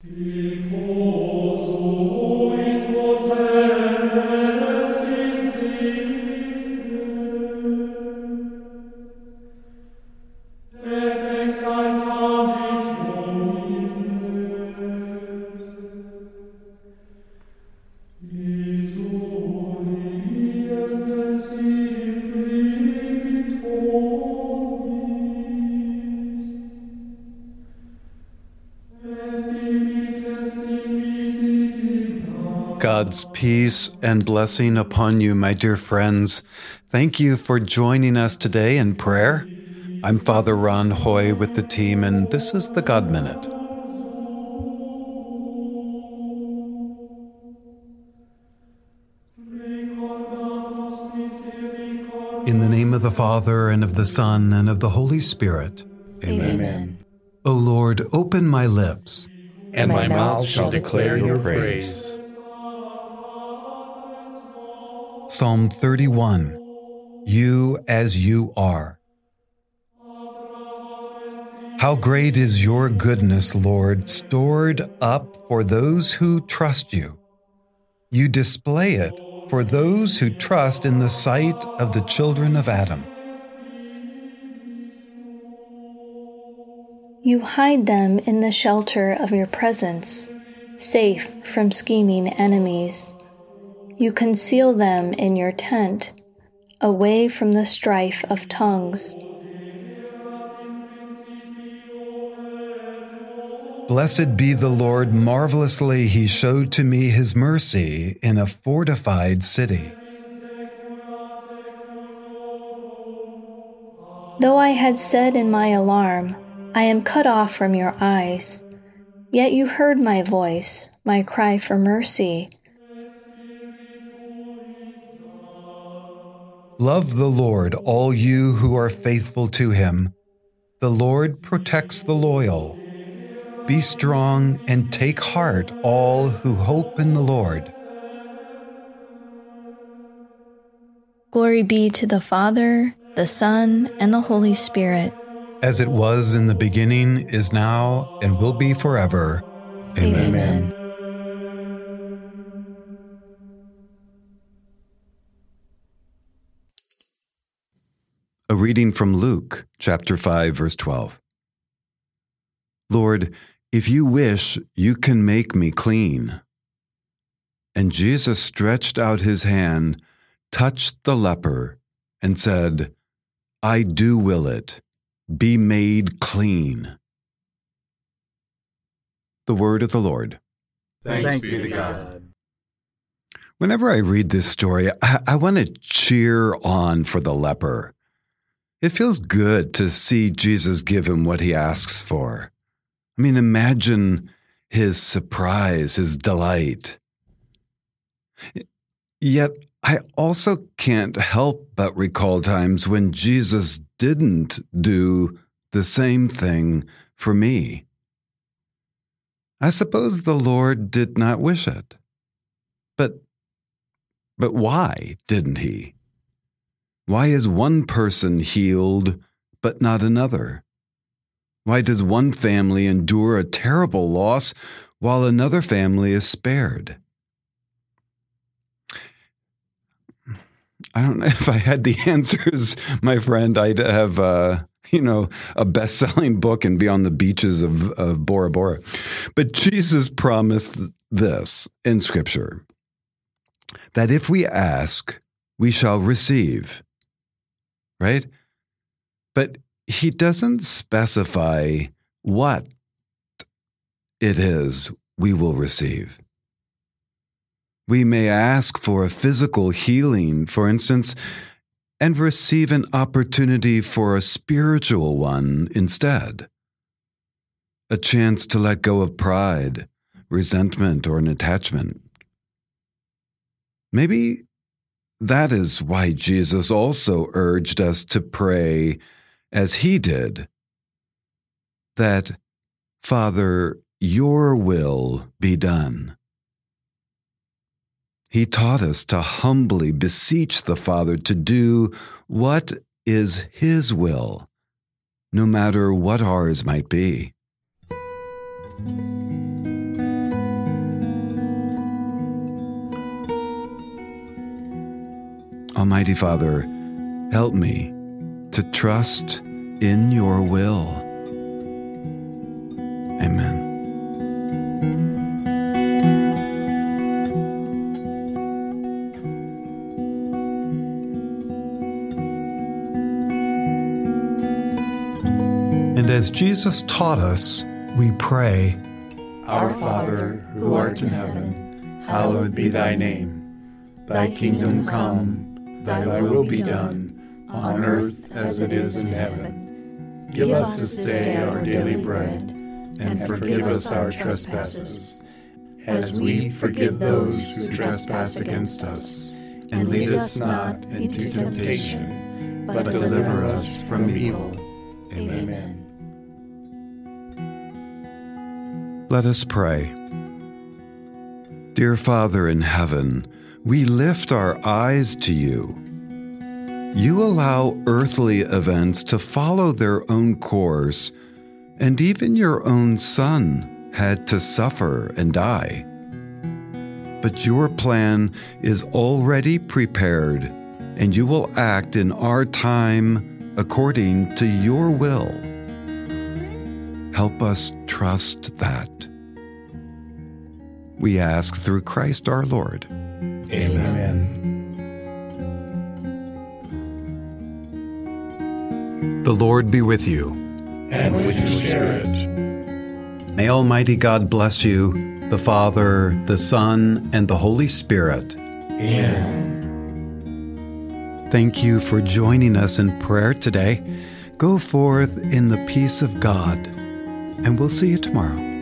God's peace and blessing upon you, my dear friends. Thank you for joining us today in prayer. I'm Father Ron Hoy with the team, and this is the God Minute. In the name of the Father, and of the Son, and of the Holy Spirit. Amen. O Lord, open my lips, And my mouth shall declare your praise. Psalm 31. You as you are. How great is your goodness, Lord, stored up for those who trust you. You display it for those who trust in the sight of the children of Adam. You hide them in the shelter of your presence, safe from scheming enemies. You conceal them in your tent, away from the strife of tongues. Blessed be the Lord, marvelously he showed to me his mercy in a fortified city. Though I had said in my alarm, I am cut off from your eyes, yet you heard my voice, my cry for mercy. Love the Lord, all you who are faithful to him. The Lord protects the loyal. Be strong and take heart, all who hope in the Lord. Glory be to the Father, the Son, and the Holy Spirit. As it was in the beginning, is now, and will be forever. Amen. A reading from Luke, chapter 5, verse 12. Lord, if you wish, you can make me clean. And Jesus stretched out his hand, touched the leper, and said, I do will it. Be made clean. The word of the Lord. Thanks be to God. Whenever I read this story, I want to cheer on for the leper. It feels good to see Jesus give him what he asks for. I mean, imagine his surprise, his delight. Yet, I also can't help but recall times when Jesus didn't do the same thing for me. I suppose the Lord did not wish it. But why didn't he? Why is one person healed, but not another? Why does one family endure a terrible loss while another family is spared? I don't know if I had the answers, my friend. I'd have, a best-selling book and be on the beaches of Bora Bora. But Jesus promised this in Scripture, that if we ask, we shall receive. Right? But he doesn't specify what it is we will receive. We may ask for a physical healing, for instance, and receive an opportunity for a spiritual one instead. A chance to let go of pride, resentment, or an attachment. Maybe that is why Jesus also urged us to pray as he did, that, Father, your will be done. He taught us to humbly beseech the Father to do what is his will, no matter what ours might be. Almighty Father, help me to trust in your will. Amen. And as Jesus taught us, we pray, Our Father, who art in heaven, hallowed be thy name. Thy kingdom come, thy will be done, on earth as it is in heaven. Give us this day our daily bread, and forgive us our trespasses, as we forgive those who trespass against us. And lead us not into temptation, but deliver us from evil. Amen. Let us pray. Dear Father in heaven, we lift our eyes to you. You allow earthly events to follow their own course, and even your own Son had to suffer and die. But your plan is already prepared, and you will act in our time according to your will. Help us trust that. We ask through Christ our Lord. Amen. the Lord be with you. And with your spirit. May Almighty God bless you, the Father, the Son, and the Holy Spirit. Amen. Thank you for joining us in prayer today. Go forth in the peace of God, and we'll see you tomorrow.